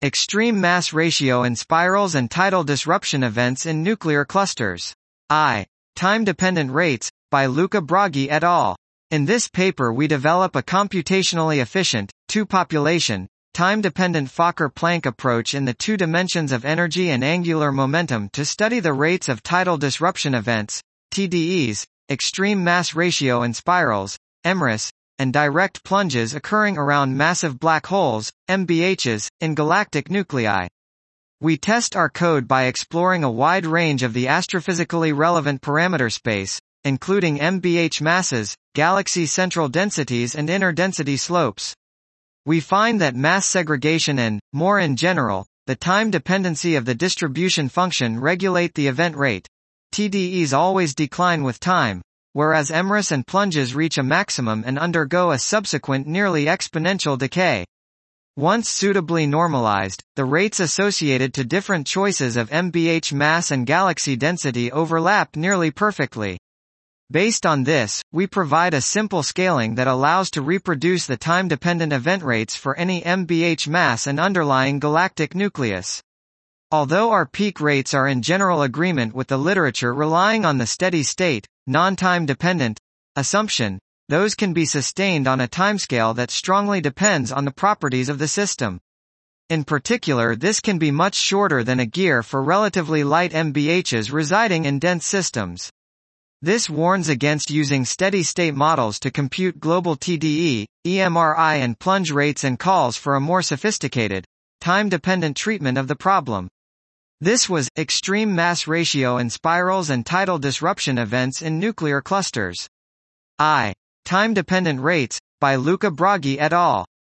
Extreme mass ratio in spirals and tidal disruption events in nuclear clusters. I. Time-dependent rates, by Luca Braghi et al. In this paper we develop a computationally efficient, two-population, time-dependent Fokker-Planck approach in the two dimensions of energy and angular momentum to study the rates of tidal disruption events, TDEs, extreme mass ratio in spirals, EMRIS, and direct plunges occurring around massive black holes, MBHs, in galactic nuclei. We test our code by exploring a wide range of the astrophysically relevant parameter space, including MBH masses, galaxy central densities and inner density slopes. We find that mass segregation and, more in general, the time dependency of the distribution function regulate the event rate. TDEs always decline with time, whereas EMRIS and plunges reach a maximum and undergo a subsequent nearly exponential decay. Once suitably normalized, the rates associated to different choices of MBH mass and galaxy density overlap nearly perfectly. Based on this, we provide a simple scaling that allows to reproduce the time-dependent event rates for any MBH mass and underlying galactic nucleus. Although our peak rates are in general agreement with the literature relying on the steady-state, non-time dependent assumption, those can be sustained on a timescale that strongly depends on the properties of the system. In particular, this can be much shorter than a gear for relatively light MBHs residing in dense systems. This warns against using steady-state models to compute global TDE, EMRI and plunge rates and calls for a more sophisticated, time-dependent treatment of the problem. This was Extreme Mass Ratio in Spirals and Tidal Disruption Events in Nuclear Clusters. I. Time-Dependent Rates, by Luca Braghi et al.